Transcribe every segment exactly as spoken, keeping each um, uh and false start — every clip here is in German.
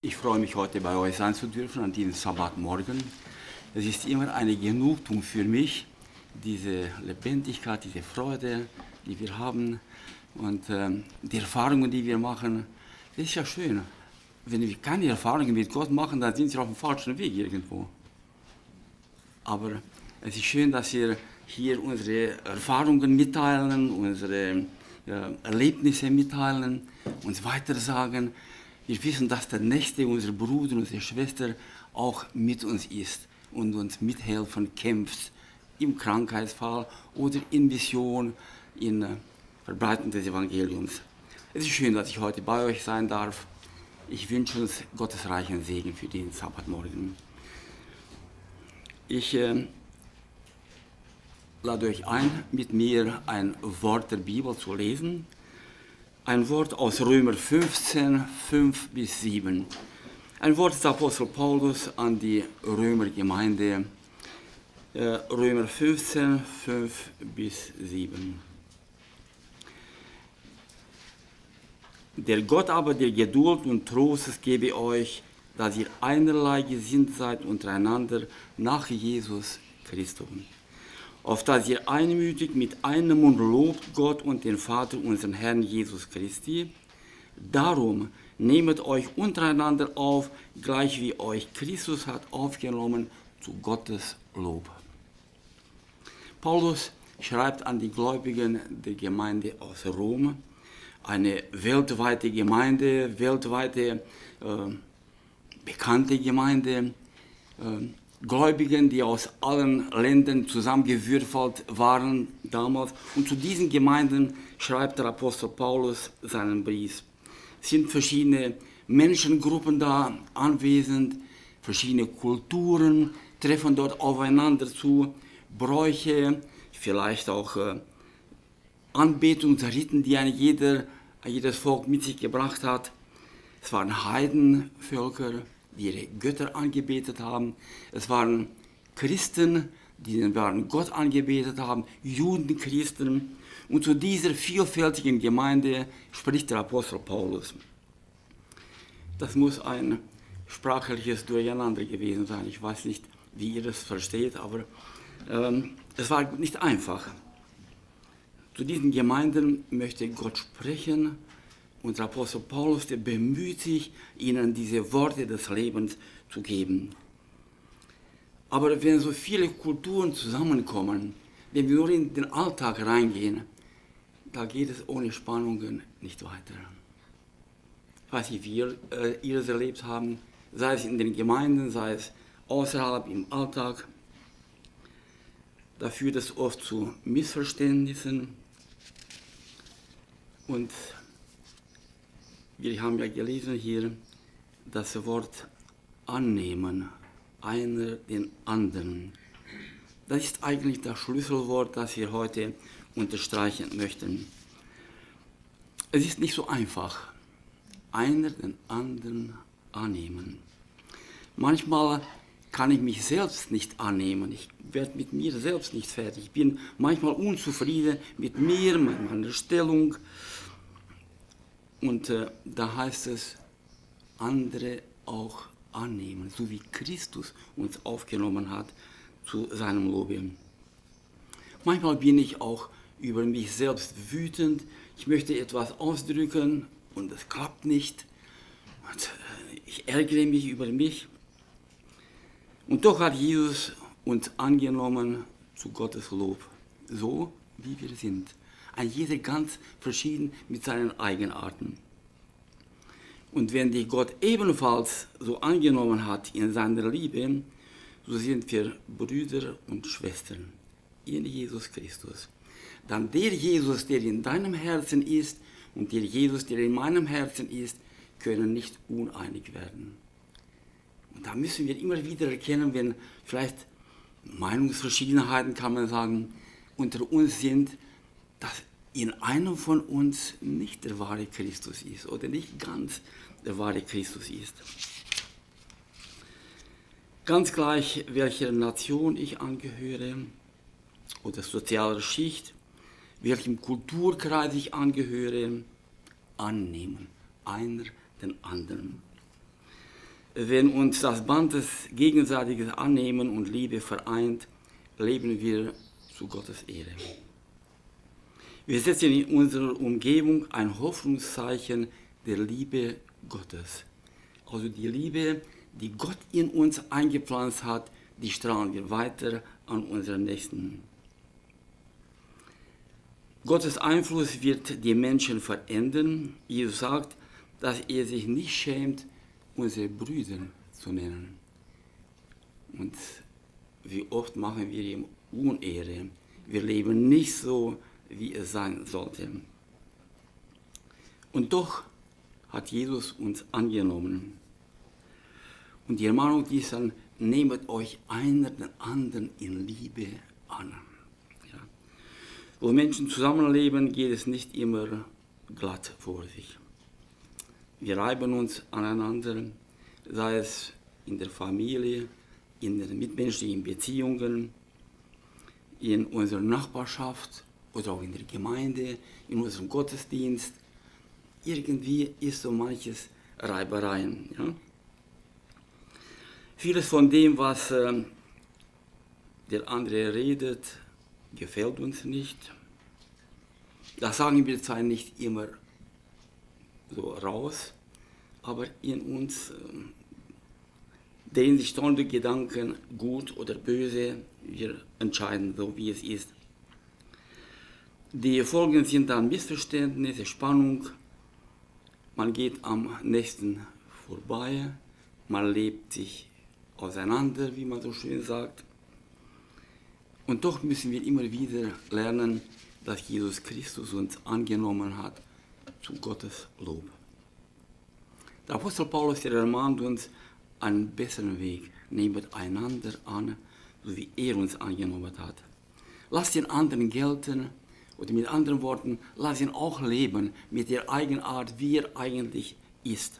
Ich freue mich, heute bei euch sein zu dürfen an diesem Sabbatmorgen. Es ist immer eine Genugtuung für mich, diese Lebendigkeit, diese Freude, die wir haben und ähm, die Erfahrungen, die wir machen. Das ist ja schön. Wenn wir keine Erfahrungen mit Gott machen, dann sind wir auf dem falschen Weg irgendwo. Aber es ist schön, dass wir hier unsere Erfahrungen mitteilen, unsere äh, Erlebnisse mitteilen, uns weitersagen. Wir wissen, dass der Nächste, unser Bruder, unsere Schwester auch mit uns ist und uns mithelfen, kämpft im Krankheitsfall oder in Mission, in äh, Verbreitung des Evangeliums. Es ist schön, dass ich heute bei euch sein darf. Ich wünsche uns Gottes reichen Segen für den Sabbatmorgen. Ich äh, lade euch ein, mit mir ein Wort der Bibel zu lesen. Ein Wort aus Römer fünfzehn, fünf bis sieben. Ein Wort des Apostel Paulus an die Römergemeinde. Äh, Römer fünfzehn, fünf bis sieben. Der Gott aber der Geduld und Trostes gebe euch, dass ihr einerlei gesinnt seid untereinander nach Jesus Christus, auf dass ihr einmütig mit einem Mund lobt Gott und den Vater, unseren Herrn Jesus Christi. Darum nehmet euch untereinander auf, gleich wie euch Christus hat aufgenommen, zu Gottes Lob. Paulus schreibt an die Gläubigen der Gemeinde aus Rom, eine weltweite Gemeinde, weltweite äh, bekannte Gemeinde, äh, Gläubigen, die aus allen Ländern zusammengewürfelt waren damals. Und zu diesen Gemeinden schreibt der Apostel Paulus seinen Brief. Es sind verschiedene Menschengruppen da anwesend, verschiedene Kulturen treffen dort aufeinander zu, Bräuche, vielleicht auch äh, Anbetungsriten, die ein jeder, jedes Volk mit sich gebracht hat. Es waren Heidenvölker, die ihre Götter angebetet haben. Es waren Christen, die den wahren Gott angebetet haben, Judenchristen. Und zu dieser vielfältigen Gemeinde spricht der Apostel Paulus. Das muss ein sprachliches Durcheinander gewesen sein. Ich weiß nicht, wie ihr das versteht, aber ähm, es war nicht einfach. Zu diesen Gemeinden möchte Gott sprechen. Und der Apostel Paulus, der bemüht sich, ihnen diese Worte des Lebens zu geben. Aber wenn so viele Kulturen zusammenkommen, wenn wir nur in den Alltag reingehen, da geht es ohne Spannungen nicht weiter. Ich weiß nicht, wie ihr, äh, ihr es erlebt haben, sei es in den Gemeinden, sei es außerhalb im Alltag. Da führt es oft zu Missverständnissen. Und wir haben ja gelesen hier das Wort annehmen, einer den anderen. Das ist eigentlich das Schlüsselwort, das wir heute unterstreichen möchten. Es ist nicht so einfach, einer den anderen annehmen. Manchmal kann ich mich selbst nicht annehmen, ich werde mit mir selbst nicht fertig. Ich bin manchmal unzufrieden mit mir, mit meiner Stellung. Und äh, da heißt es, andere auch annehmen, so wie Christus uns aufgenommen hat zu seinem Lobe. Manchmal bin ich auch über mich selbst wütend, ich möchte etwas ausdrücken und es klappt nicht. Und, äh, ich ärgere mich über mich. Und doch hat Jesus uns angenommen zu Gottes Lob, so wie wir sind. Ein jeder ganz verschieden mit seinen Eigenarten. Und wenn dich Gott ebenfalls so angenommen hat in seiner Liebe, so sind wir Brüder und Schwestern in Jesus Christus. Dann der Jesus, der in deinem Herzen ist und der Jesus, der in meinem Herzen ist, können nicht uneinig werden. Und da müssen wir immer wieder erkennen, wenn vielleicht Meinungsverschiedenheiten, kann man sagen, unter uns sind, dass in einem von uns nicht der wahre Christus ist oder nicht ganz der wahre Christus ist. Ganz gleich, welcher Nation ich angehöre oder sozialer Schicht, welchem Kulturkreis ich angehöre, annehmen, einer den anderen. Wenn uns das Band des gegenseitigen Annehmen und Liebe vereint, leben wir zu Gottes Ehre. Wir setzen in unserer Umgebung ein Hoffnungszeichen der Liebe Gottes. Also die Liebe, die Gott in uns eingepflanzt hat, die strahlen wir weiter an unseren Nächsten. Gottes Einfluss wird die Menschen verändern. Jesus sagt, dass er sich nicht schämt, unsere Brüder zu nennen. Und wie oft machen wir ihm Unehre. Wir leben nicht so, wie es sein sollte. Und doch hat Jesus uns angenommen. Und die Ermahnung ist dann, nehmet euch einer den anderen in Liebe an. Ja. Wo Menschen zusammenleben, geht es nicht immer glatt vor sich. Wir reiben uns aneinander, sei es in der Familie, in den mitmenschlichen Beziehungen, in unserer Nachbarschaft oder auch in der Gemeinde, in unserem Gottesdienst. Irgendwie ist so manches Reibereien. Ja? Vieles von dem, was äh, der andere redet, gefällt uns nicht. Das sagen wir zwar nicht immer so raus, aber in uns äh, drehen sich ständig Gedanken, gut oder böse, wir entscheiden so, wie es ist. Die Folgen sind dann Missverständnisse, Spannung, man geht am nächsten vorbei, man lebt sich auseinander, wie man so schön sagt. Und doch müssen wir immer wieder lernen, dass Jesus Christus uns angenommen hat, zu Gottes Lob. Der Apostel Paulus, der ermahnt uns einen besseren Weg, nehmet einander an, so wie er uns angenommen hat. Lasst den anderen gelten, oder mit anderen Worten, lasst ihn auch leben mit der Eigenart, wie er eigentlich ist.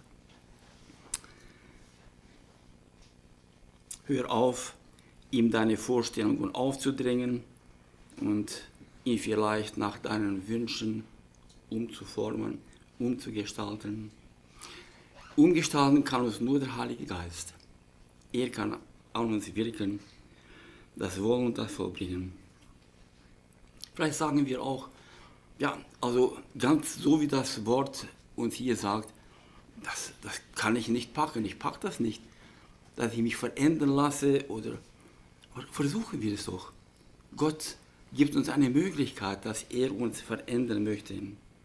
Hör auf, ihm deine Vorstellungen aufzudrängen und ihn vielleicht nach deinen Wünschen umzuformen, umzugestalten. Umgestalten kann uns nur der Heilige Geist. Er kann an uns wirken, das Wollen und das Vollbringen. Vielleicht sagen wir auch, ja, also ganz so wie das Wort uns hier sagt, das, das kann ich nicht packen, ich packe das nicht, dass ich mich verändern lasse oder, oder versuchen wir es doch. Gott gibt uns eine Möglichkeit, dass er uns verändern möchte.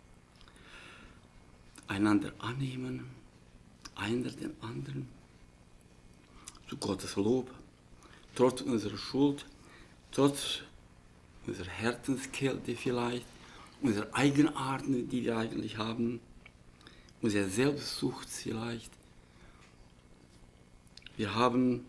Einander annehmen, einer den anderen, zu Gottes Lob, trotz unserer Schuld, trotz unserer Herzenskälte vielleicht, unsere Eigenarten, die wir eigentlich haben, unsere Selbstsucht vielleicht. Wir haben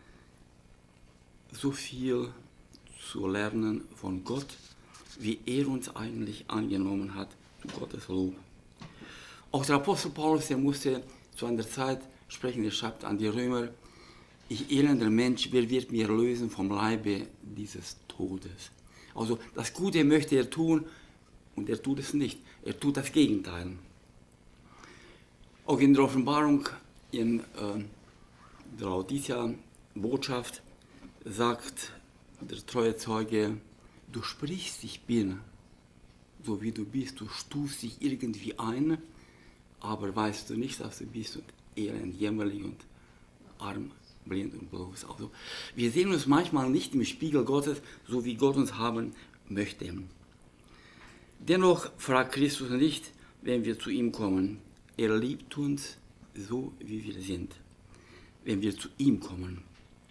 so viel zu lernen von Gott, wie er uns eigentlich angenommen hat, zu Gottes Lob. Auch der Apostel Paulus, der musste zu einer Zeit sprechen, er schreibt an die Römer, ich elender Mensch, wer wird mir lösen vom Leibe dieses Todes? Also das Gute möchte er tun und er tut es nicht. Er tut das Gegenteil. Auch in der Offenbarung, in äh, der Laodicea-Botschaft, sagt der treue Zeuge, du sprichst, ich bin, so wie du bist, du stufst dich irgendwie ein, aber weißt du nicht, dass du bist und elend, jämmerlich und arm, blind und bloß. Also, wir sehen uns manchmal nicht im Spiegel Gottes, so wie Gott uns haben möchte. Dennoch fragt Christus nicht, wenn wir zu ihm kommen. Er liebt uns so, wie wir sind, wenn wir zu ihm kommen.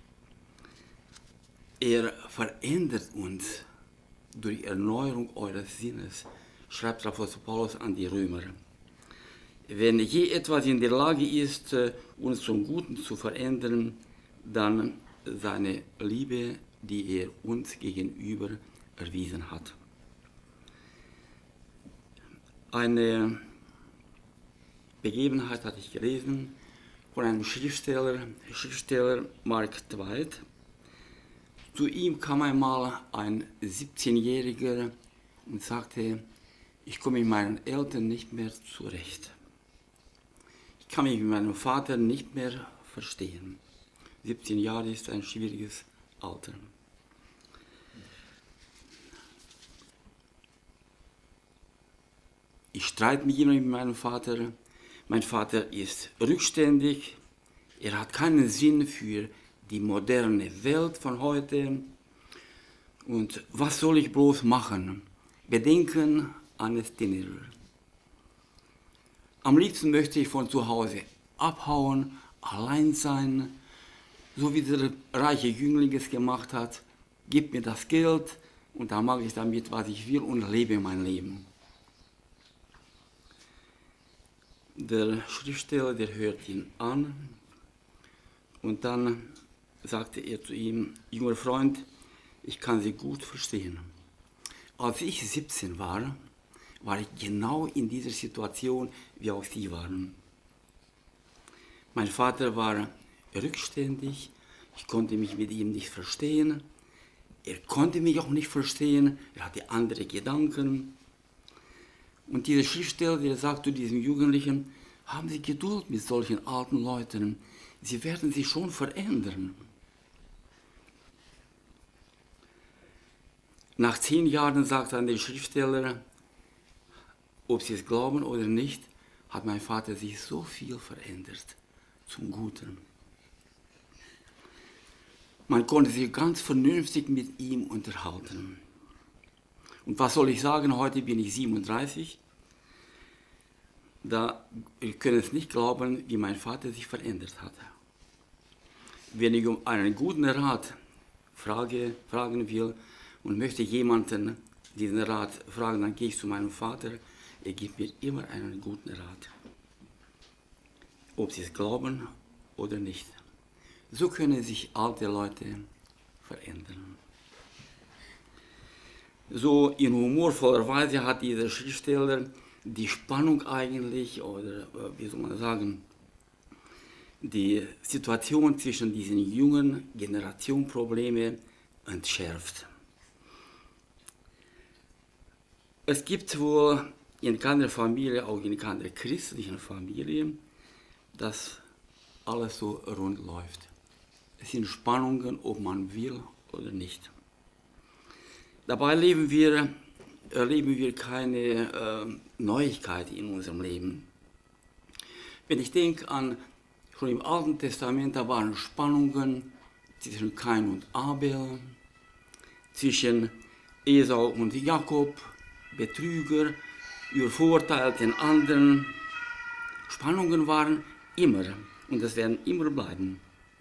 Er verändert uns durch Erneuerung eures Sinnes, schreibt der Apostel Paulus an die Römer. Wenn je etwas in der Lage ist, uns zum Guten zu verändern, dann seine Liebe, die er uns gegenüber erwiesen hat. Eine Begebenheit hatte ich gelesen von einem Schriftsteller, Schriftsteller Mark Twain. Zu ihm kam einmal ein siebzehnjähriger und sagte, ich komme mit meinen Eltern nicht mehr zurecht. Ich kann mich mit meinem Vater nicht mehr verstehen. siebzehn Jahre ist ein schwieriges Alter. Ich streite mich immer mit meinem Vater. Mein Vater ist rückständig. Er hat keinen Sinn für die moderne Welt von heute. Und was soll ich bloß machen? Bedenken eines Teenagers. Am liebsten möchte ich von zu Hause abhauen, allein sein, so wie der reiche Jüngling es gemacht hat. Gib mir das Geld und dann mache ich damit, was ich will und lebe mein Leben. Der Schriftsteller, der hört ihn an und dann sagte er zu ihm, junger Freund, ich kann Sie gut verstehen. Als ich siebzehn war, war ich genau in dieser Situation, wie auch Sie waren. Mein Vater war rückständig, ich konnte mich mit ihm nicht verstehen, er konnte mich auch nicht verstehen, er hatte andere Gedanken. Und dieser Schriftsteller, der sagt zu diesem Jugendlichen, haben Sie Geduld mit solchen alten Leuten, sie werden sich schon verändern. Nach zehn Jahren sagt dann der Schriftsteller, ob Sie es glauben oder nicht, hat mein Vater sich so viel verändert zum Guten. Man konnte sich ganz vernünftig mit ihm unterhalten. Und was soll ich sagen, heute bin ich siebenunddreißig. Da, ich kann es nicht glauben, wie mein Vater sich verändert hat. Wenn ich um einen guten Rat frage, fragen will und möchte jemanden diesen Rat fragen, dann gehe ich zu meinem Vater. Er gibt mir immer einen guten Rat. Ob sie es glauben oder nicht. So können sich alte Leute verändern. So in humorvoller Weise hat dieser Schriftsteller die Spannung eigentlich, oder wie soll man sagen, die Situation zwischen diesen jungen Generationenproblemen entschärft. Es gibt wohl in keiner Familie, auch in keiner christlichen Familie, dass alles so rund läuft. Es sind Spannungen, ob man will oder nicht. Dabei leben wir, erleben wir keine äh, Neuigkeit in unserem Leben. Wenn ich denke an, schon im Alten Testament, da waren Spannungen zwischen Kain und Abel, zwischen Esau und Jakob, Betrüger, übervorteilt den anderen. Spannungen waren immer und es werden immer bleiben.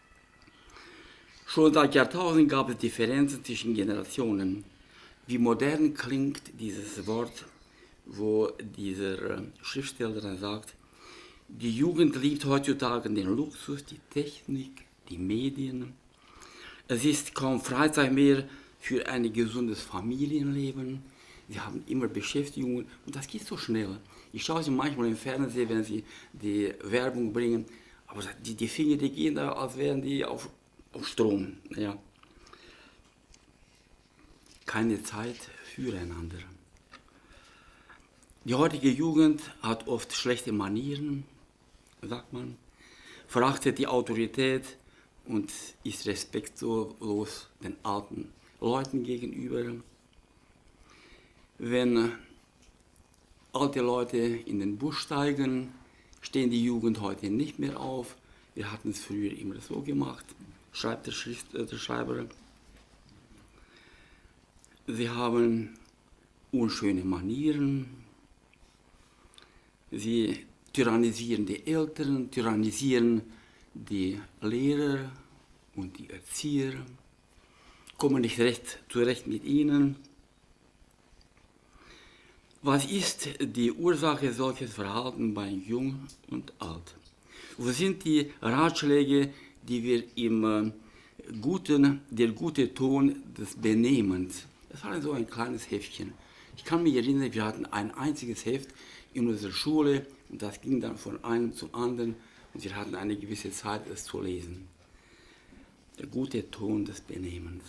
Schon seit Jahrtausenden gab es Differenzen zwischen Generationen. Wie modern klingt dieses Wort, wo dieser Schriftsteller dann sagt, die Jugend liebt heutzutage den Luxus, die Technik, die Medien. Es ist kaum Freizeit mehr für ein gesundes Familienleben. Sie haben immer Beschäftigungen und das geht so schnell. Ich schaue sie manchmal im Fernsehen, wenn sie die Werbung bringen, aber die, die Finger, die gehen da, als wären die auf, auf Strom. Ja. Keine Zeit füreinander. Die heutige Jugend hat oft schlechte Manieren, sagt man, verachtet die Autorität und ist respektlos den alten Leuten gegenüber. Wenn alte Leute in den Bus steigen, stehen die Jugend heute nicht mehr auf. Wir hatten es früher immer so gemacht, schreibt der, Schrift, äh, der Schreiber. Sie haben unschöne Manieren. Sie tyrannisieren die Eltern, tyrannisieren die Lehrer und die Erzieher, kommen nicht recht zurecht mit ihnen. Was ist die Ursache solches Verhaltens bei Jung und Alt? Wo sind die Ratschläge, die wir im guten, der gute Ton des Benehmens, das war so ein kleines Heftchen. Ich kann mich erinnern, wir hatten ein einziges Heft in unserer Schule und das ging dann von einem zum anderen und wir hatten eine gewisse Zeit, es zu lesen. Der gute Ton des Benehmens.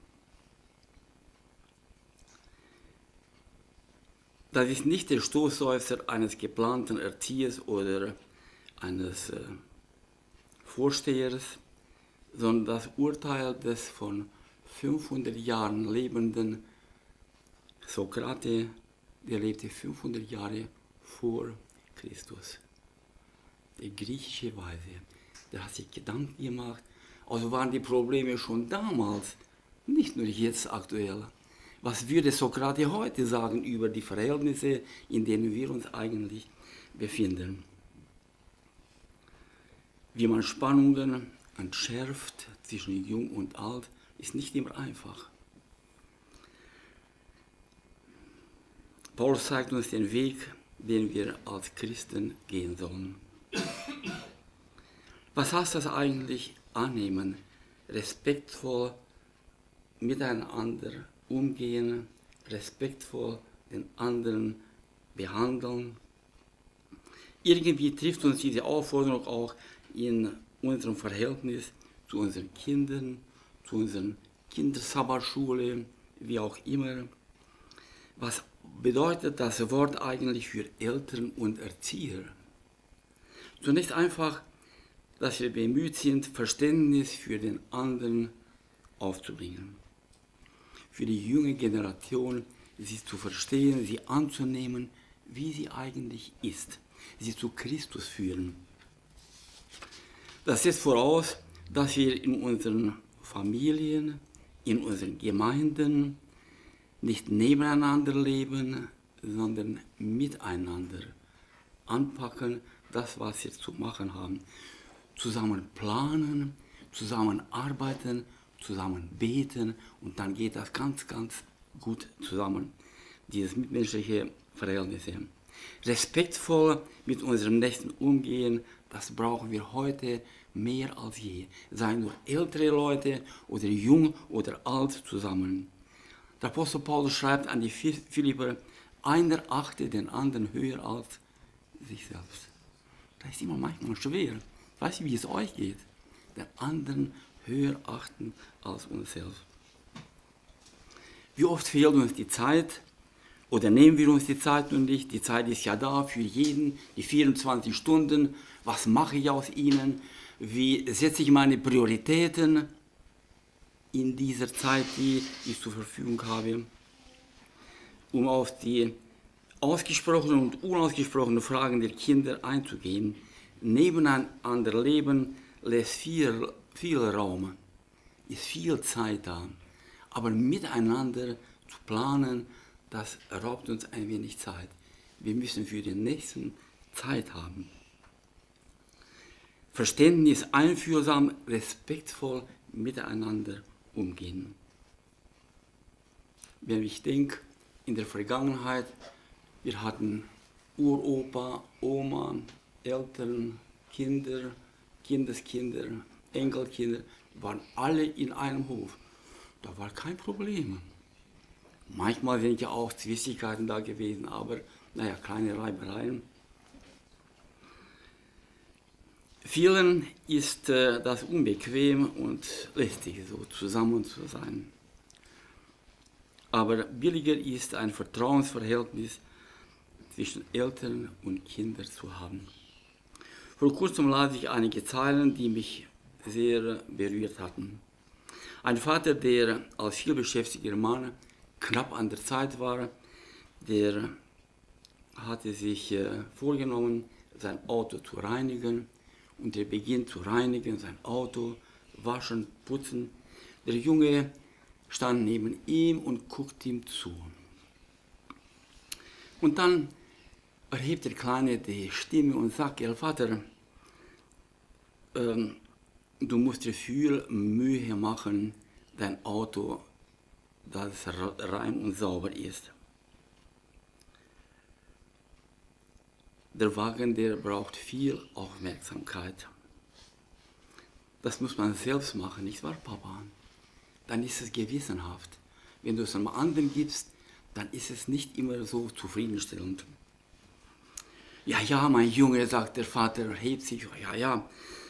Das ist nicht der Stoßseufzer eines geplanten Erziehers oder eines äh, Vorstehers, sondern das Urteil des von fünfhundert Jahren lebenden Sokrates, der lebte fünfhundert Jahre vor Christus. Der griechische Weise, der hat sich Gedanken gemacht, also waren die Probleme schon damals, nicht nur jetzt aktuell. Was würde Sokrates heute sagen über die Verhältnisse, in denen wir uns eigentlich befinden? Wie man Spannungen entschärft zwischen Jung und Alt, ist nicht immer einfach. Paulus zeigt uns den Weg, den wir als Christen gehen sollen. Was heißt das eigentlich annehmen, respektvoll miteinander umgehen, respektvoll den anderen behandeln? Irgendwie trifft uns diese Aufforderung auch in unserem Verhältnis zu unseren Kindern, zu unseren Kindersabbatschule, wie auch immer. Was bedeutet das Wort eigentlich für Eltern und Erzieher? Zunächst einfach, dass wir bemüht sind, Verständnis für den anderen aufzubringen. Für die junge Generation, sie zu verstehen, sie anzunehmen, wie sie eigentlich ist, sie zu Christus führen. Das setzt voraus, dass wir in unseren Familien, in unseren Gemeinden nicht nebeneinander leben, sondern miteinander anpacken, das, was wir zu machen haben. Zusammen planen, zusammen arbeiten, zusammen beten und dann geht das ganz, ganz gut zusammen, dieses mitmenschliche Verhältnisse. Respektvoll mit unserem Nächsten umgehen, das brauchen wir heute mehr als je. Seien nur ältere Leute oder jung oder alt zusammen. Der Apostel Paulus schreibt an die Philipper, einer achte den anderen höher als sich selbst. Das ist immer manchmal schwer. Ich weiß nicht, wie es euch geht. Den anderen höher achten als uns selbst. Wie oft fehlt uns die Zeit oder nehmen wir uns die Zeit nun nicht? Die Zeit ist ja da für jeden, die vierundzwanzig Stunden. Was mache ich aus ihnen? Wie setze ich meine Prioritäten in dieser Zeit, die ich zur Verfügung habe? Um auf die ausgesprochenen und unausgesprochenen Fragen der Kinder einzugehen. Nebeneinander leben lässt viel, viel Raum, ist viel Zeit da. Aber miteinander zu planen, das raubt uns ein wenig Zeit. Wir müssen für den Nächsten Zeit haben. Verständnis, einfühlsam, respektvoll miteinander umgehen. Wenn ich denke, in der Vergangenheit, wir hatten Uropa, Oma, Eltern, Kinder, Kindeskinder, Enkelkinder, waren alle in einem Hof. Da war kein Problem. Manchmal sind ja auch Zwistigkeiten da gewesen, aber naja, kleine Reibereien. Vielen ist äh, das unbequem und lästig, so zusammen zu sein. Aber billiger ist ein Vertrauensverhältnis zwischen Eltern und Kindern zu haben. Vor kurzem las ich einige Zeilen, die mich sehr berührt hatten. Ein Vater, der als vielbeschäftigter Mann knapp an der Zeit war, der hatte sich äh, vorgenommen, sein Auto zu reinigen. Und er beginnt zu reinigen, sein Auto, waschen, putzen. Der Junge stand neben ihm und guckt ihm zu. Und dann erhebt der Kleine die Stimme und sagt, ja Vater, ähm, du musst dir viel Mühe machen, dein Auto, dass es rein und sauber ist. Der Wagen, der braucht viel Aufmerksamkeit. Das muss man selbst machen, nicht wahr, Papa? Dann ist es gewissenhaft. Wenn du es einem anderen gibst, dann ist es nicht immer so zufriedenstellend. Ja, ja, mein Junge, sagt der Vater, hebt sich, ja, ja.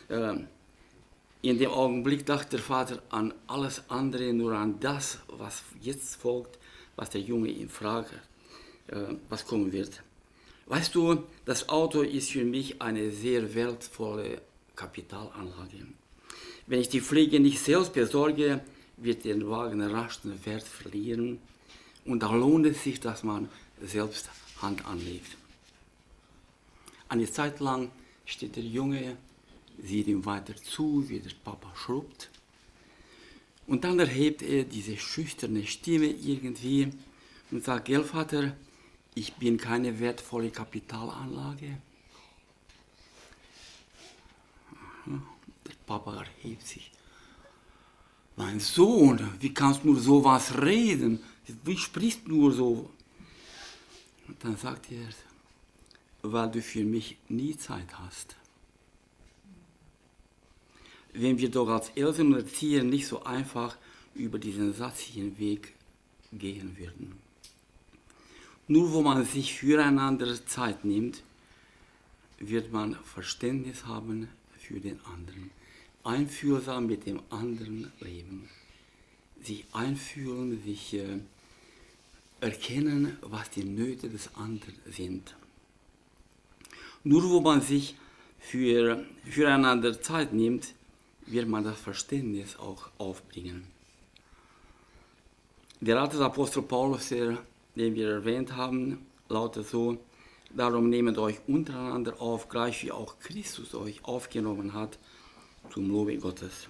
In dem Augenblick dachte der Vater an alles andere, nur an das, was jetzt folgt, was der Junge ihn fragt, was kommen wird. Weißt du, das Auto ist für mich eine sehr wertvolle Kapitalanlage. Wenn ich die Pflege nicht selbst besorge, wird der Wagen rasch den Wert verlieren und da lohnt es sich, dass man selbst Hand anlegt. Eine Zeit lang steht der Junge, sieht ihm weiter zu, wie der Papa schrubbt. Und dann erhebt er diese schüchterne Stimme irgendwie und sagt, gell Vater, ich bin keine wertvolle Kapitalanlage. Der Papa erhebt sich. Mein Sohn, wie kannst du nur so was reden? Wie sprichst du nur so? Und dann sagt er, weil du für mich nie Zeit hast. Wenn wir doch als Eltern und Erzieher nicht so einfach über diesen Satz hinweg gehen würden. Nur wo man sich füreinander Zeit nimmt, wird man Verständnis haben für den anderen. Einfühlsam mit dem anderen leben. Sich einfühlen, sich äh, erkennen, was die Nöte des anderen sind. Nur wo man sich für, füreinander Zeit nimmt, wird man das Verständnis auch aufbringen. Der Rat des Apostel Paulus, den wir erwähnt haben, lautet so, darum nehmt euch untereinander auf, gleich wie auch Christus euch aufgenommen hat, zum Lobe Gottes.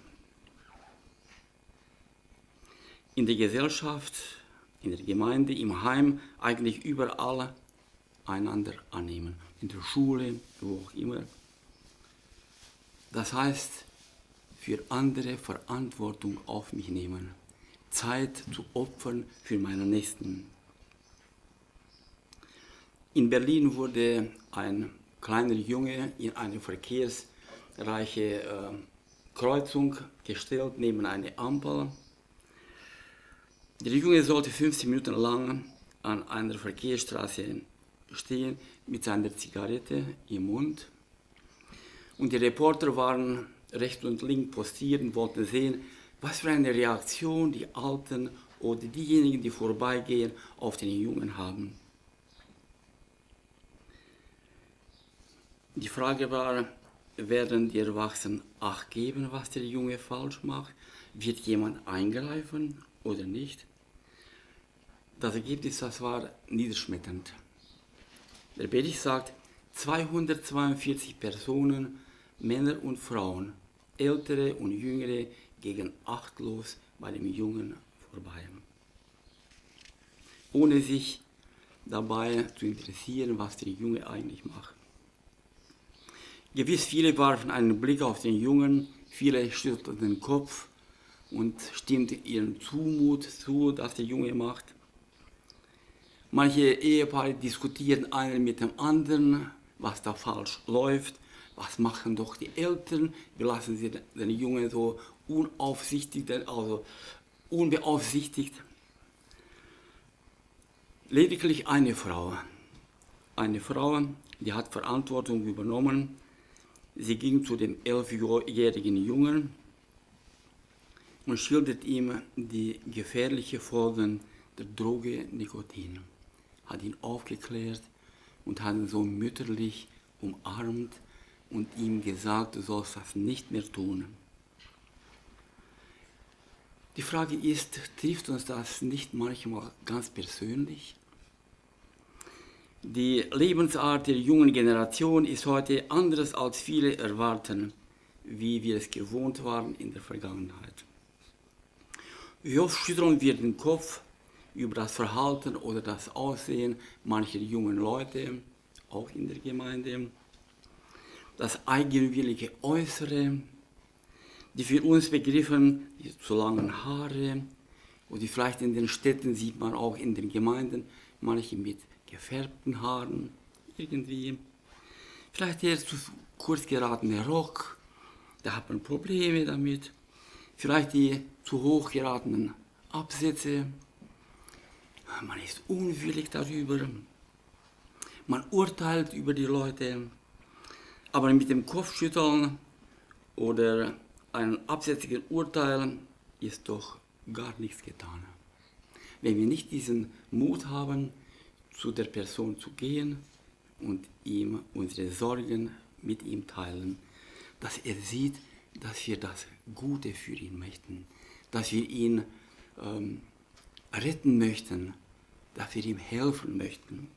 In der Gesellschaft, in der Gemeinde, im Heim, eigentlich überall einander annehmen. In der Schule, wo auch immer. Das heißt, für andere Verantwortung auf mich nehmen. Zeit zu opfern für meine Nächsten. In Berlin wurde ein kleiner Junge in eine verkehrsreiche äh, Kreuzung gestellt, neben eine Ampel. Der Junge sollte fünfzehn Minuten lang an einer Verkehrsstraße stehen mit seiner Zigarette im Mund. Und die Reporter waren rechts und links postiert und wollten sehen, was für eine Reaktion die Alten oder diejenigen, die vorbeigehen, auf den Jungen haben. Die Frage war, werden die Erwachsenen Acht geben, was der Junge falsch macht? Wird jemand eingreifen oder nicht? Das Ergebnis, das war niederschmetternd. Der Bericht sagt, zweihundertzweiundvierzig Personen, Männer und Frauen, Ältere und Jüngere, gingen achtlos bei dem Jungen vorbei. Ohne sich dabei zu interessieren, was der Junge eigentlich macht. Gewiss viele warfen einen Blick auf den Jungen, viele schüttelten den Kopf und stimmten ihren Zumut zu, das der Junge macht. Manche Ehepaare diskutieren einen mit dem anderen, was da falsch läuft. Was machen doch die Eltern? Wir lassen sie den Jungen so unaufsichtigt, also unbeaufsichtigt. Lediglich eine Frau, eine Frau, die hat Verantwortung übernommen. Sie ging zu dem elfjährigen Jungen und schildert ihm die gefährlichen Folgen der Droge Nikotin. Hat ihn aufgeklärt und hat ihn so mütterlich umarmt und ihm gesagt, du sollst das nicht mehr tun. Die Frage ist, trifft uns das nicht manchmal ganz persönlich? Die Lebensart der jungen Generation ist heute anders, als viele erwarten, wie wir es gewohnt waren in der Vergangenheit. Wie oft schütteln wir den Kopf über das Verhalten oder das Aussehen mancher jungen Leute, auch in der Gemeinde. Das eigenwillige Äußere, die für uns begriffen, die zu langen Haare, oder die vielleicht in den Städten sieht man auch in den Gemeinden, manche mit gefärbten Haaren, irgendwie. Vielleicht der zu kurz geratene Rock, da hat man Probleme damit. Vielleicht die zu hoch geratenen Absätze, man ist unwillig darüber, man urteilt über die Leute, aber mit dem Kopfschütteln oder einem absätzigen Urteil ist doch gar nichts getan. Wenn wir nicht diesen Mut haben, zu der Person zu gehen und ihm unsere Sorgen mit ihm teilen, dass er sieht, dass wir das Gute für ihn möchten, dass wir ihn ähm, retten möchten, dass wir ihm helfen möchten.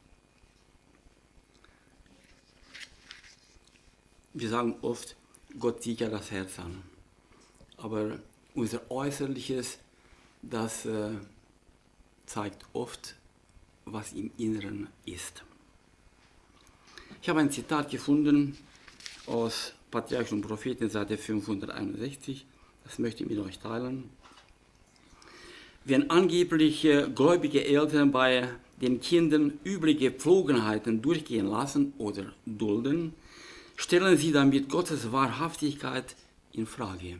Wir sagen oft, Gott sieht ja das Herz an, aber unser Äußerliches, das äh, zeigt oft, was im Inneren ist. Ich habe ein Zitat gefunden aus Patriarchen und Propheten, Seite fünfhunderteinundsechzig, das möchte ich mit euch teilen. Wenn angeblich gläubige Eltern bei den Kindern übliche Gepflogenheiten durchgehen lassen oder dulden, stellen sie damit Gottes Wahrhaftigkeit in Frage.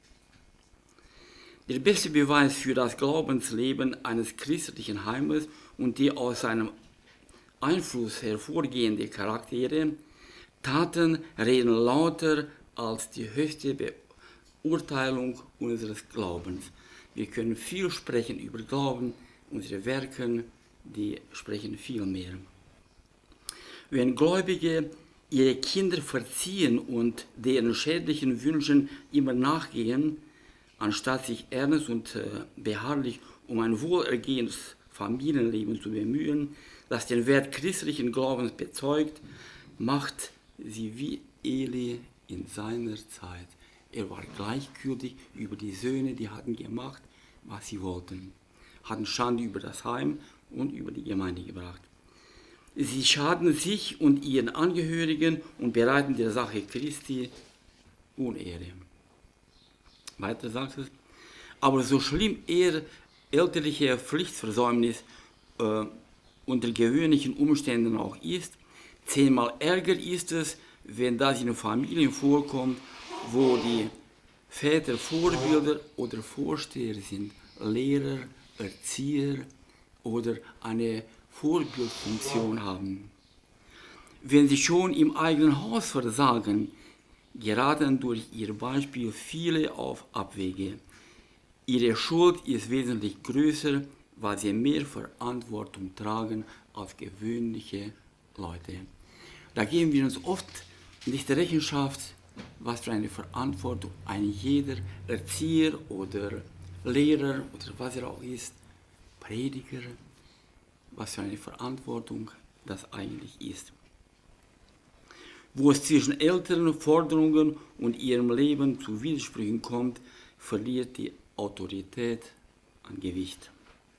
Der beste Beweis für das Glaubensleben eines christlichen Heimes und die aus seinem Einfluss hervorgehende Charaktere, Taten reden lauter als die höchste Beurteilung unseres Glaubens. Wir können viel sprechen über Glauben, unsere Werke, die sprechen viel mehr. Wenn Gläubige ihre Kinder verziehen und deren schädlichen Wünschen immer nachgehen, anstatt sich ernst und beharrlich um ein wohlergehendes Familienleben zu bemühen, das den Wert christlichen Glaubens bezeugt, macht sie wie Eli in seiner Zeit. Er war gleichgültig über die Söhne, die hatten gemacht, was sie wollten, hatten Schande über das Heim und über die Gemeinde gebracht. Sie schaden sich und ihren Angehörigen und bereiten der Sache Christi Unehre. Weiter sagt es, aber so schlimm ihr elterliche Pflichtversäumnis äh, unter gewöhnlichen Umständen auch ist, zehnmal ärger ist es, wenn das in Familien vorkommt, wo die Väter Vorbilder oder Vorsteher sind, Lehrer, Erzieher oder eine Vorbildfunktion haben. Wenn sie schon im eigenen Haus versagen, geraten durch ihr Beispiel viele auf Abwege. Ihre Schuld ist wesentlich größer, weil sie mehr Verantwortung tragen als gewöhnliche Leute. Da geben wir uns oft nicht Rechenschaft, was für eine Verantwortung ein jeder Erzieher oder Lehrer oder was er auch ist, Prediger, was für eine Verantwortung das eigentlich ist. Wo es zwischen Eltern, Forderungen und ihrem Leben zu Widersprüchen kommt, verliert die Autorität an Gewicht.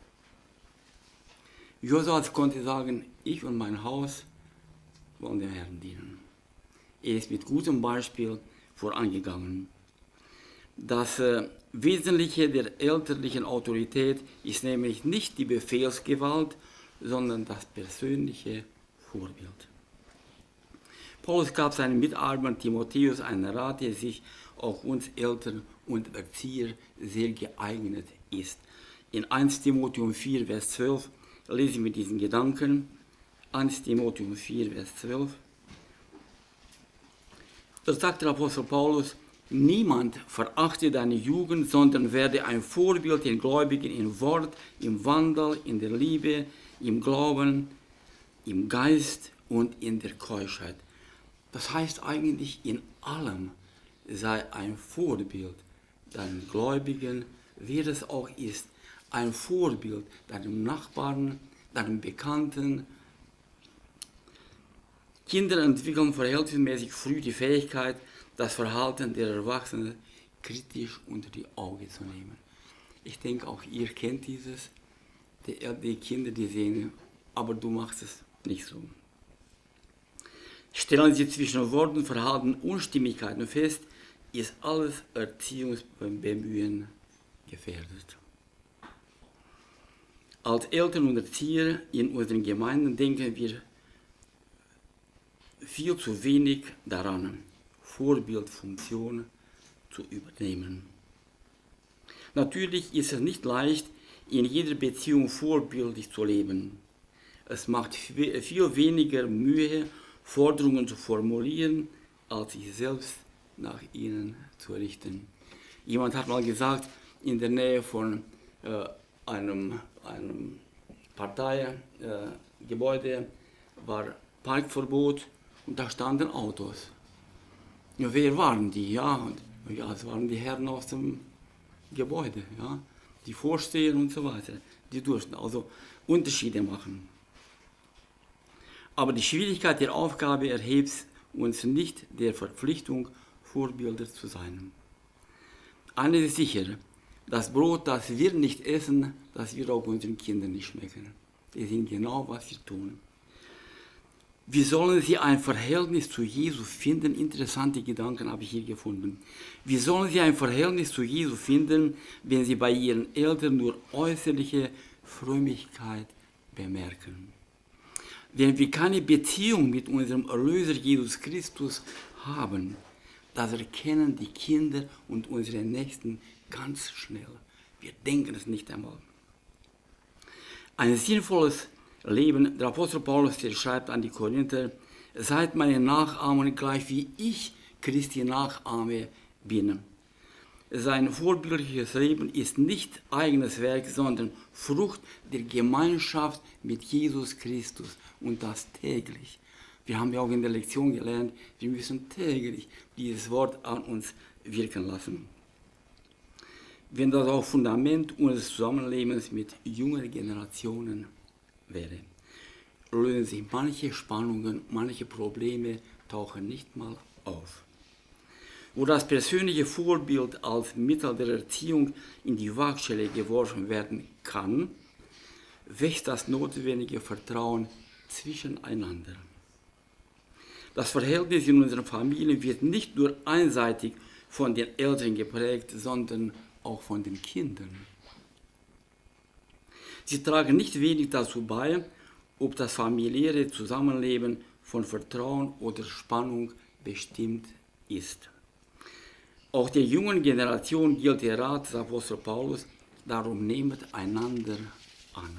Josas konnte sagen, ich und mein Haus wollen dem Herrn dienen. Er ist mit gutem Beispiel vorangegangen. Das äh, Wesentliche der elterlichen Autorität ist nämlich nicht die Befehlsgewalt, sondern das persönliche Vorbild. Paulus gab seinem Mitarbeiter Timotheus einen Rat, der sich auch uns Eltern und Erzieher sehr geeignet ist. In erster Timotheus vier, Vers zwölf lesen wir diesen Gedanken. erster Timotheus vier, Vers zwölf. Da sagt der Apostel Paulus, niemand verachte deine Jugend, sondern werde ein Vorbild den Gläubigen im Wort, im Wandel, in der Liebe, im Glauben, im Geist und in der Keuschheit. Das heißt eigentlich, in allem sei ein Vorbild deinen Gläubigen, wer es auch ist, ein Vorbild deinem Nachbarn, deinem Bekannten. Kinder entwickeln verhältnismäßig früh die Fähigkeit, das Verhalten der Erwachsenen kritisch unter die Augen zu nehmen. Ich denke, auch ihr kennt dieses, die, die Kinder, die sehen, aber du machst es nicht so. Stellen Sie zwischen Worten, Verhalten und Unstimmigkeiten fest, ist alles Erziehungsbemühen gefährdet. Als Eltern und Erzieher in unseren Gemeinden denken wir viel zu wenig daran, Vorbildfunktion zu übernehmen. Natürlich ist es nicht leicht, in jeder Beziehung vorbildlich zu leben. Es macht viel weniger Mühe, Forderungen zu formulieren, als sich selbst nach ihnen zu richten. Jemand hat mal gesagt, in der Nähe von äh, einem, einem Parteigebäude äh, war Parkverbot und da standen Autos. Ja, wer waren die? Ja, und, ja, es waren die Herren aus dem Gebäude, ja, die Vorsteher und so weiter. Die durften also Unterschiede machen. Aber die Schwierigkeit der Aufgabe erhebt uns nicht der Verpflichtung, Vorbilder zu sein. Eines ist sicher, das Brot, das wir nicht essen, das wird auch unseren Kindern nicht schmecken. Die sind genau, was wir tun. Wie sollen sie ein Verhältnis zu Jesus finden? Interessante Gedanken habe ich hier gefunden. Wie sollen sie ein Verhältnis zu Jesus finden, wenn sie bei ihren Eltern nur äußerliche Frömmigkeit bemerken? Wenn wir keine Beziehung mit unserem Erlöser Jesus Christus haben, das erkennen die Kinder und unsere Nächsten ganz schnell. Wir denken es nicht einmal. Ein sinnvolles Leben, der Apostel Paulus, der schreibt an die Korinther, seid meine Nachahmen gleich wie ich Christi Nachahme bin. Sein vorbildliches Leben ist nicht eigenes Werk, sondern Frucht der Gemeinschaft mit Jesus Christus und das täglich. Wir haben ja auch in der Lektion gelernt, wir müssen täglich dieses Wort an uns wirken lassen. Wenn das auch Fundament unseres Zusammenlebens mit jüngeren Generationen wäre, lösen sich manche Spannungen, manche Probleme tauchen nicht mal auf. Wo das persönliche Vorbild als Mittel der Erziehung in die Waagschale geworfen werden kann, wächst das notwendige Vertrauen zwischeneinander. Das Verhältnis in unseren Familien wird nicht nur einseitig von den Eltern geprägt, sondern auch von den Kindern. Sie tragen nicht wenig dazu bei, ob das familiäre Zusammenleben von Vertrauen oder Spannung bestimmt ist. Auch der jungen Generation gilt der Rat des Apostel Paulus, darum nehmet einander an.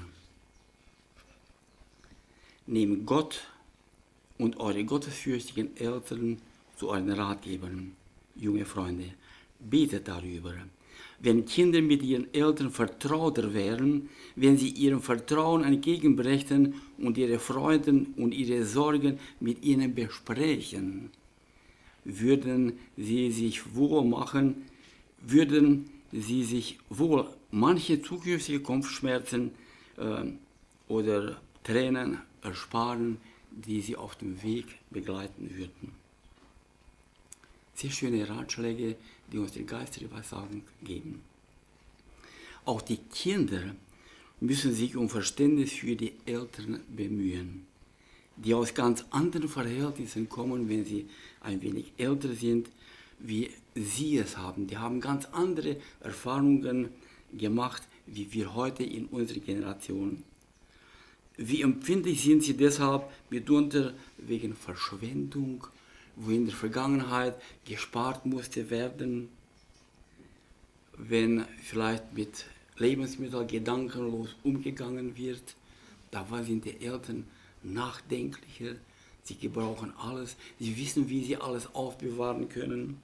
Nehmt Gott und eure gottesfürchtigen Eltern zu euren Ratgebern, junge Freunde. Betet darüber. Wenn Kinder mit ihren Eltern vertrauter wären, wenn sie ihrem Vertrauen entgegenbrächten und ihre Freuden und ihre Sorgen mit ihnen besprechen, würden sie sich wohl machen, würden sie sich wohl manche zukünftige Kopfschmerzen äh, oder Tränen ersparen, die sie auf dem Weg begleiten würden. Sehr schöne Ratschläge, die uns die geistige Weissagung geben. Auch die Kinder müssen sich um Verständnis für die Eltern bemühen, die aus ganz anderen Verhältnissen kommen, wenn sie ein wenig älter sind, wie sie es haben. Die haben ganz andere Erfahrungen gemacht, wie wir heute in unserer Generation. Wie empfindlich sind sie deshalb mitunter wegen Verschwendung, wo in der Vergangenheit gespart musste werden, wenn vielleicht mit Lebensmitteln gedankenlos umgegangen wird, da sind die Eltern nachdenklicher, sie gebrauchen alles, sie wissen, wie sie alles aufbewahren können.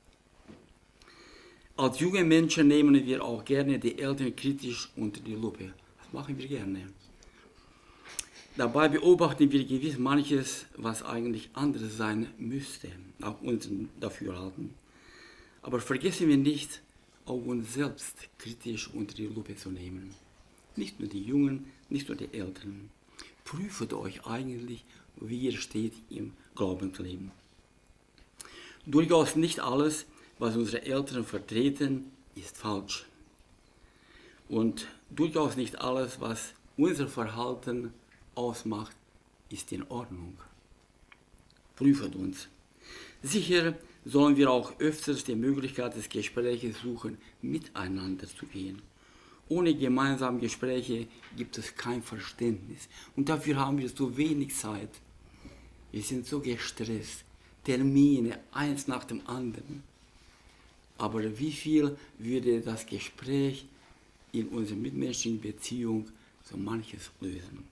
Als junge Menschen nehmen wir auch gerne die Eltern kritisch unter die Lupe. Das machen wir gerne. Dabei beobachten wir gewiss manches, was eigentlich anders sein müsste, nach unserem Dafürhalten. Aber vergessen wir nicht, auch uns selbst kritisch unter die Lupe zu nehmen. Nicht nur die Jungen, nicht nur die Eltern. Prüft euch eigentlich, wie ihr steht im Glaubensleben. Durchaus nicht alles, was unsere Eltern vertreten, ist falsch. Und durchaus nicht alles, was unser Verhalten ausmacht, ist in Ordnung. Prüft uns. Sicher sollen wir auch öfters die Möglichkeit des Gesprächs suchen, miteinander zu gehen. Ohne gemeinsame Gespräche gibt es kein Verständnis. Und dafür haben wir so wenig Zeit. Wir sind so gestresst. Termine, eins nach dem anderen. Aber wie viel würde das Gespräch in unserer mitmenschlichen Beziehung so manches lösen?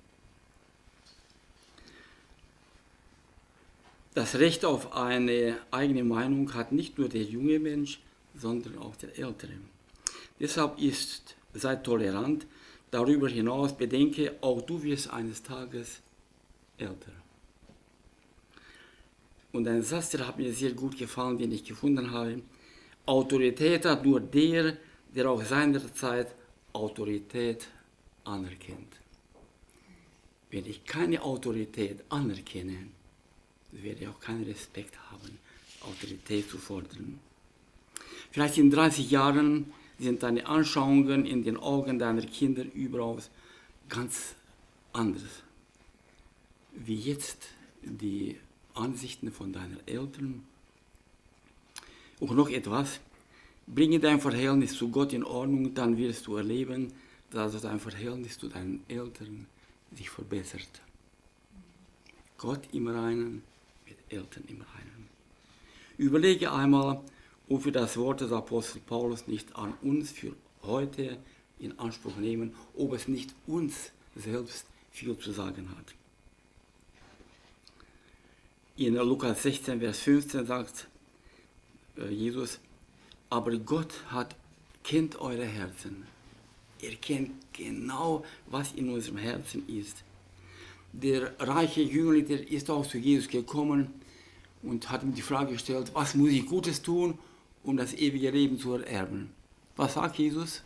Das Recht auf eine eigene Meinung hat nicht nur der junge Mensch, sondern auch der ältere. Deshalb ist, sei tolerant, darüber hinaus bedenke, auch du wirst eines Tages älter. Und ein Satz, der hat mir sehr gut gefallen, den ich gefunden habe. Autorität hat nur der, der auch seinerzeit Autorität anerkennt. Wenn ich keine Autorität anerkenne, werde ich auch keinen Respekt haben, Autorität zu fordern. Vielleicht in dreißig Jahren sind deine Anschauungen in den Augen deiner Kinder überaus ganz anders, wie jetzt die Ansichten von deinen Eltern. Und noch etwas, bringe dein Verhältnis zu Gott in Ordnung, dann wirst du erleben, dass dein Verhältnis zu deinen Eltern sich verbessert. Gott im Reinen, mit Eltern im Reinen. Überlege einmal, ob wir das Wort des Apostel Paulus nicht an uns für heute in Anspruch nehmen, ob es nicht uns selbst viel zu sagen hat. In Lukas sechzehn, Vers fünfzehn sagt Jesus, aber Gott hat, kennt eure Herzen. Er kennt genau, was in unserem Herzen ist. Der reiche Jüngling, der ist auch zu Jesus gekommen und hat ihm die Frage gestellt, was muss ich Gutes tun, um das ewige Leben zu ererben? Was sagt Jesus?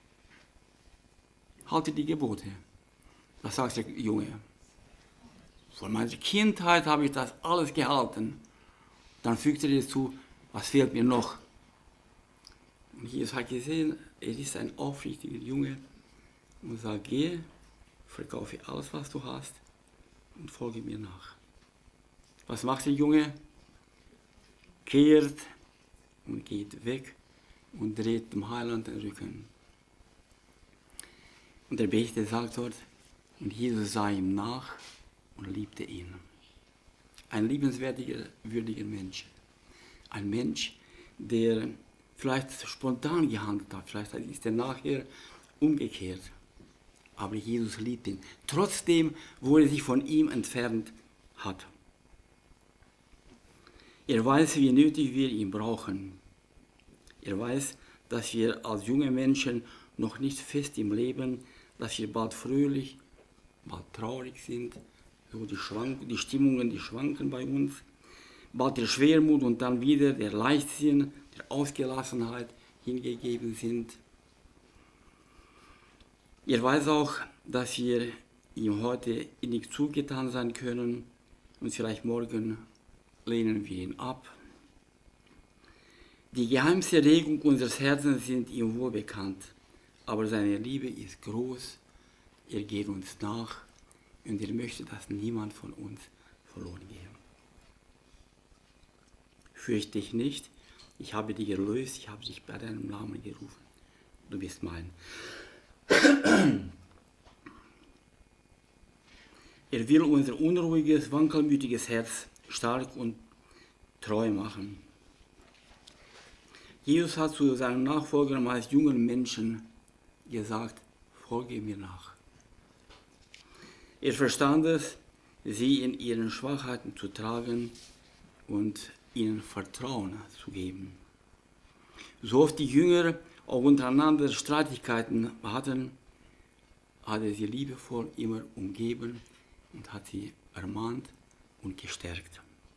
Halte die Gebote. Was sagt der Junge? Von meiner Kindheit habe ich das alles gehalten. Dann fügte er hinzu, was fehlt mir noch? Und Jesus hat gesehen, er ist ein aufrichtiger Junge und sagt, geh, verkaufe alles, was du hast und folge mir nach. Was macht der Junge? Kehrt und geht weg und dreht dem Heiland den Rücken. Und der Beter sagt dort, und Jesus sah ihm nach und liebte ihn. Ein liebenswürdiger, würdiger Mensch. Ein Mensch, der vielleicht spontan gehandelt hat, vielleicht ist er nachher umgekehrt. Aber Jesus liebt ihn, trotzdem, wo er sich von ihm entfernt hat. Er weiß, wie nötig wir ihn brauchen. Er weiß, dass wir als junge Menschen noch nicht fest im Leben, dass wir bald fröhlich, bald traurig sind, so die, Schwank- die Stimmungen, die schwanken bei uns, bald der Schwermut und dann wieder der Leichtsinn, der Ausgelassenheit hingegeben sind. Er weiß auch, dass wir ihm heute innig zugetan sein können und vielleicht morgen lehnen wir ihn ab. Die geheimste Regung unseres Herzens sind ihm wohl bekannt, aber seine Liebe ist groß, er geht uns nach und er möchte, dass niemand von uns verloren gehe. Fürchte dich nicht, ich habe dich erlöst, ich habe dich bei deinem Namen gerufen, du bist mein. Er will unser unruhiges, wankelmütiges Herz stark und treu machen. Jesus hat zu seinen Nachfolgern als jungen Menschen gesagt, folge mir nach. Er verstand es, sie in ihren Schwachheiten zu tragen und ihnen Vertrauen zu geben. So oft die Jünger auch untereinander Streitigkeiten hatten, hat er sie liebevoll immer umgeben und hat sie ermahnt und gestärkt.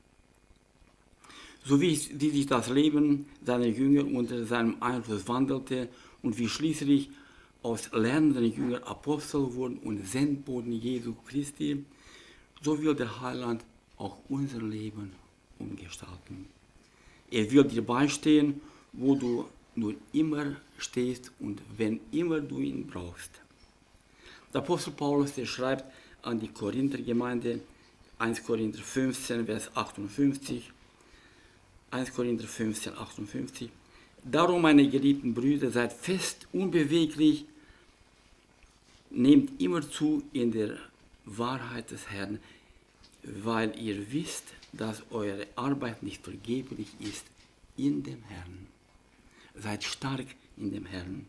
So wie, wie sich das Leben seiner Jünger unter seinem Einfluss wandelte und wie schließlich aus lernenden Jünger Apostel wurden und Sendboten Jesu Christi, so will der Heiland auch unser Leben umgestalten. Er will dir beistehen, wo du nur immer stehst und wenn immer du ihn brauchst. Der Apostel Paulus, der schreibt an die Korinther-Gemeinde, erster Korinther fünfzehn, Vers achtundfünfzig, erster Korinther fünfzehn, achtundfünfzig. Darum, meine geliebten Brüder, seid fest, unbeweglich, nehmt immer zu in der Wahrheit des Herrn, weil ihr wisst, dass eure Arbeit nicht vergeblich ist in dem Herrn. Seid stark in dem Herrn.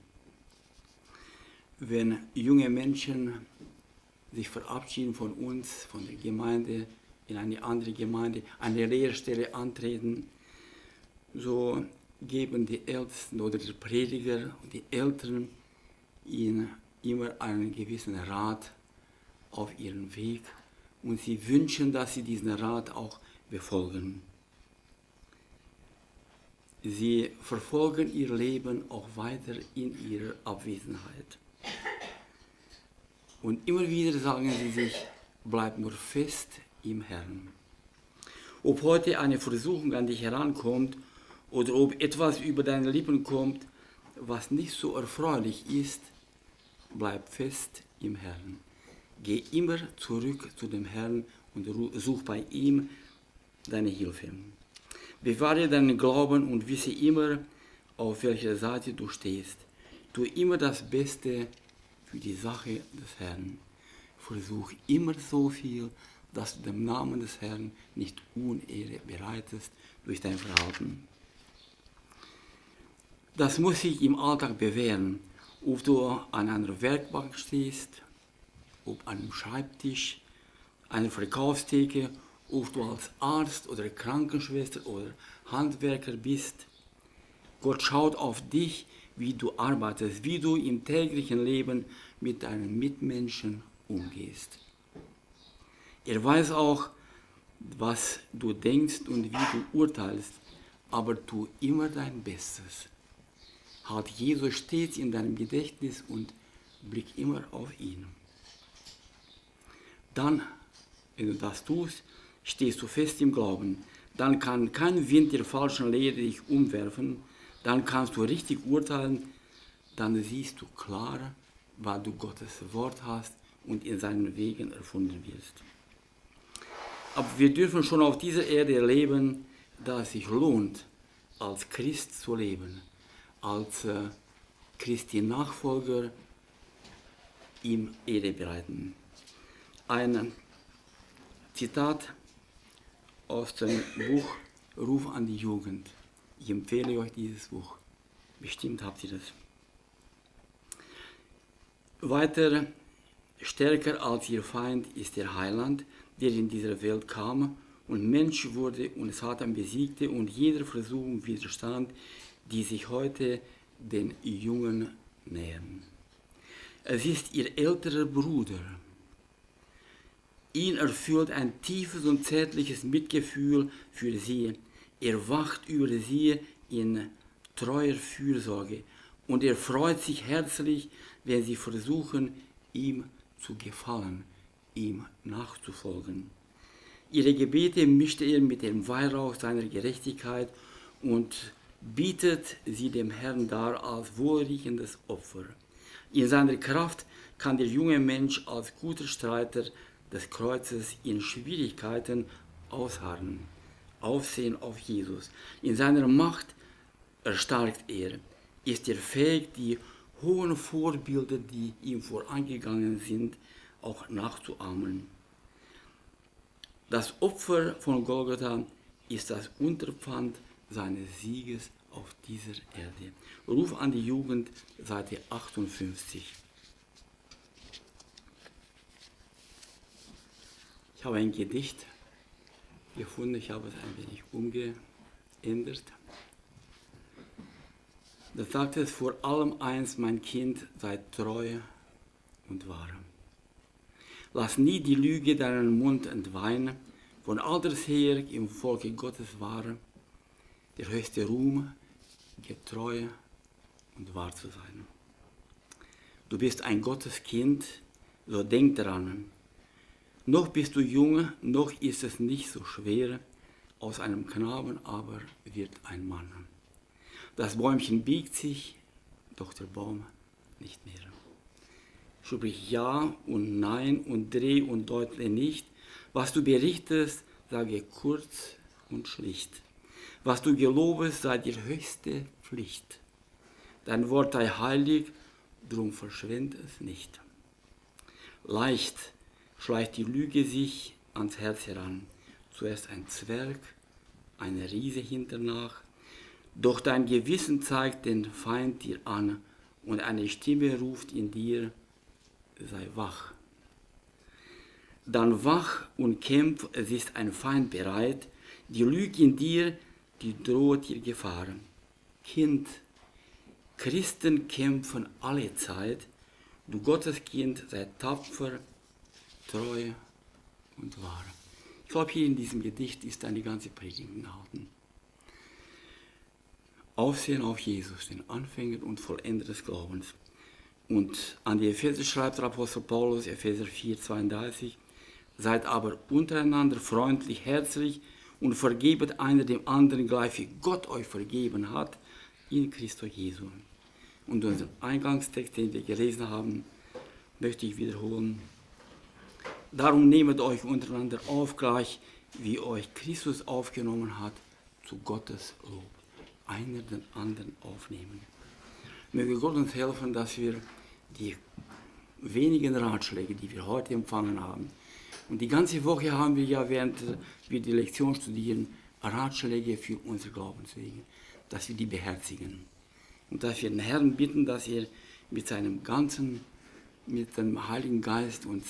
Wenn junge Menschen sich verabschieden von uns, von der Gemeinde, in eine andere Gemeinde, eine Lehrstelle antreten, so geben die Ältesten oder der Prediger und die Älteren ihnen immer einen gewissen Rat auf ihren Weg und sie wünschen, dass sie diesen Rat auch befolgen. Sie verfolgen ihr Leben auch weiter in ihrer Abwesenheit. Und immer wieder sagen sie sich, bleib nur fest im Herrn. Ob heute eine Versuchung an dich herankommt oder ob etwas über deine Lippen kommt, was nicht so erfreulich ist, bleib fest im Herrn. Geh immer zurück zu dem Herrn und such bei ihm deine Hilfe. Bewahre deinen Glauben und wisse immer, auf welcher Seite du stehst. Tu immer das Beste für die Sache des Herrn. Versuch immer so viel, dass du dem Namen des Herrn nicht Unehre bereitest durch dein Verhalten. Das muss sich im Alltag bewähren, ob du an einer Werkbank stehst, ob an einem Schreibtisch, einer Verkaufstheke, ob du als Arzt oder Krankenschwester oder Handwerker bist. Gott schaut auf dich, wie du arbeitest, wie du im täglichen Leben mit deinen Mitmenschen umgehst. Er weiß auch, was du denkst und wie du urteilst, aber tu immer dein Bestes. Halt Jesus stets in deinem Gedächtnis und blick immer auf ihn. Dann, wenn du das tust, stehst du fest im Glauben. Dann kann kein Wind der falschen Lehre dich umwerfen. Dann kannst du richtig urteilen. Dann siehst du klar, weil du Gottes Wort hast und in seinen Wegen erfunden wirst. Aber wir dürfen schon auf dieser Erde erleben, dass es sich lohnt, als Christ zu leben, als äh, Christi Nachfolger ihm Ehre bereiten. Ein Zitat aus dem Buch Ruf an die Jugend. Ich empfehle euch dieses Buch. Bestimmt habt ihr das. Weiter, stärker als ihr Feind ist der Heiland, der in dieser Welt kam und Mensch wurde und Satan besiegte und jeder Versuchung widerstand, die sich heute den Jungen nähern. Es ist ihr älterer Bruder. Ihn erfüllt ein tiefes und zärtliches Mitgefühl für sie. Er wacht über sie in treuer Fürsorge und er freut sich herzlich, wenn sie versuchen, ihm zu gefallen, ihm nachzufolgen. Ihre Gebete mischt er mit dem Weihrauch seiner Gerechtigkeit und bietet sie dem Herrn dar als wohlriechendes Opfer. In seiner Kraft kann der junge Mensch als guter Streiter des Kreuzes in Schwierigkeiten ausharren, aufsehen auf Jesus. In seiner Macht erstarkt er, ist er fähig, die hohen Vorbilder, die ihm vorangegangen sind, auch nachzuahmen. Das Opfer von Golgatha ist das Unterpfand seines Sieges auf dieser Erde. Ruf an die Jugend, Seite achtundfünfzig. Ich habe ein Gedicht gefunden, ich habe es ein wenig umgeändert. Da sagt es, vor allem eins, mein Kind, sei treu und wahr. Lass nie die Lüge deinen Mund entweihen, von alters her im Volke Gottes war der höchste Ruhm, getreu und wahr zu sein. Du bist ein Gotteskind, so denk daran. Noch bist du jung, noch ist es nicht so schwer, aus einem Knaben aber wird ein Mann. Das Bäumchen biegt sich, doch der Baum nicht mehr. Sprich ja und nein und dreh und deutle nicht. Was du berichtest, sage kurz und schlicht. Was du gelobest, sei dir höchste Pflicht. Dein Wort sei heilig, drum verschwend es nicht. Leicht schleicht die Lüge sich ans Herz heran. Zuerst ein Zwerg, ein Riese hinternach. Doch dein Gewissen zeigt den Feind dir an und eine Stimme ruft in dir, sei wach. Dann wach und kämpf, es ist ein Feind bereit, die Lüge in dir, die droht dir Gefahr. Kind, Christen kämpfen alle Zeit, du Gotteskind, sei tapfer, treu und wahr. Ich glaube, hier in diesem Gedicht ist eine ganze Predigt enthalten. Aufsehen auf Jesus, den Anfänger und Vollender des Glaubens. Und an die Epheser schreibt der Apostel Paulus, Epheser vier, zweiunddreißig, seid aber untereinander freundlich, herzlich und vergebet einer dem anderen gleich, wie Gott euch vergeben hat, in Christus Jesu. Und unseren Eingangstext, den wir gelesen haben, möchte ich wiederholen. Darum nehmet euch untereinander auf, gleich wie euch Christus aufgenommen hat, zu Gottes Lob. Einer den anderen aufnehmen. Möge Gott uns helfen, dass wir die wenigen Ratschläge, die wir heute empfangen haben, und die ganze Woche haben wir ja, während wir die Lektion studieren, Ratschläge für unsere Glaubenswege, dass wir die beherzigen. Und dass wir den Herrn bitten, dass er mit seinem ganzen, mit dem Heiligen Geist uns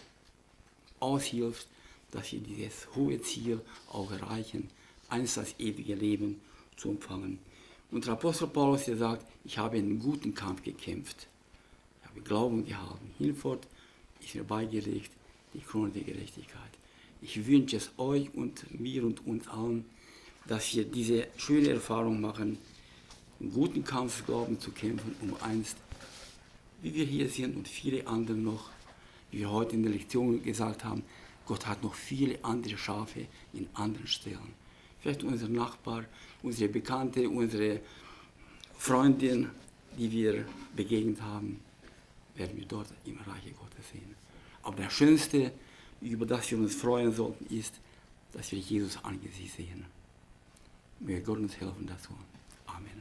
aushilft, dass wir dieses hohe Ziel auch erreichen, eines das ewige Leben zu empfangen. Und der Apostel Paulus, der sagt, ich habe einen guten Kampf gekämpft. Ich habe Glauben gehalten. Hinfort ist mir beigelegt die Krone der Gerechtigkeit. Ich wünsche es euch und mir und uns allen, dass wir diese schöne Erfahrung machen, einen guten Kampf des Glaubens zu kämpfen, um einst, wie wir hier sind und viele andere noch, wie wir heute in der Lektion gesagt haben, Gott hat noch viele andere Schafe in anderen Stellen. Vielleicht unser Nachbar, unsere Bekannte, unsere Freundin, die wir begegnet haben, werden wir dort im Reiche Gottes sehen. Aber das Schönste, über das wir uns freuen sollten, ist, dass wir Jesus Angesicht sehen. Möge Gott uns helfen dazu. Amen.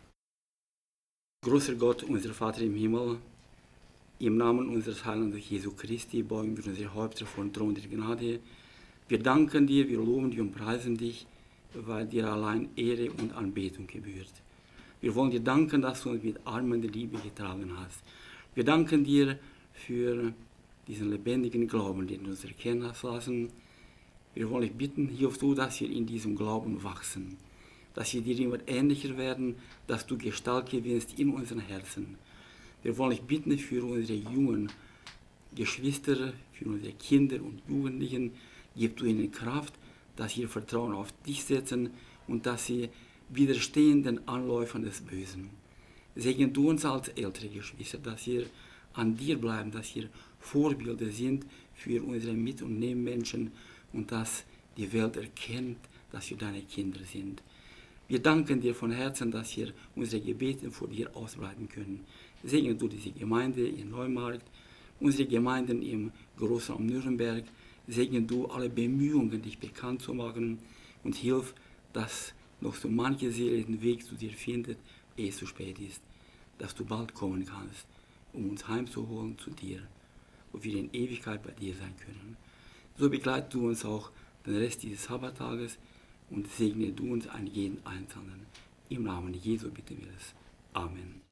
Großer Gott, unser Vater im Himmel, im Namen unseres Heilands Jesu Christi beugen wir unsere Häupter vor den Thron der Gnade. Wir danken dir, wir loben dich und preisen dich, weil dir allein Ehre und Anbetung gebührt. Wir wollen dir danken, dass du uns mit Armen der Liebe getragen hast. Wir danken dir für diesen lebendigen Glauben, den du uns erkennen hast lassen. Wir wollen dich bitten, hilf du, dass wir in diesem Glauben wachsen, dass wir dir immer ähnlicher werden, dass du Gestalt gewinnst in unseren Herzen. Wir wollen dich bitten für unsere jungen Geschwister, für unsere Kinder und Jugendlichen, gib du ihnen Kraft, dass sie ihr Vertrauen auf dich setzen und dass sie widerstehen den Anläufern des Bösen. Segen du uns als ältere Geschwister, dass wir an dir bleiben, dass wir Vorbilder sind für unsere Mit- und Nebenmenschen und dass die Welt erkennt, dass wir deine Kinder sind. Wir danken dir von Herzen, dass wir unsere Gebete vor dir ausbreiten können. Segne du diese Gemeinde in Neumarkt, unsere Gemeinden im Großraum Nürnberg. Segne du alle Bemühungen, dich bekannt zu machen und hilf, dass noch so manche Seele den Weg zu dir findet, ehe es zu spät ist, dass du bald kommen kannst, um uns heimzuholen zu dir, wo wir in Ewigkeit bei dir sein können. So begleite du uns auch den Rest dieses Sabbattages und segne du uns an jeden Einzelnen. Im Namen Jesu bitten wir es. Amen.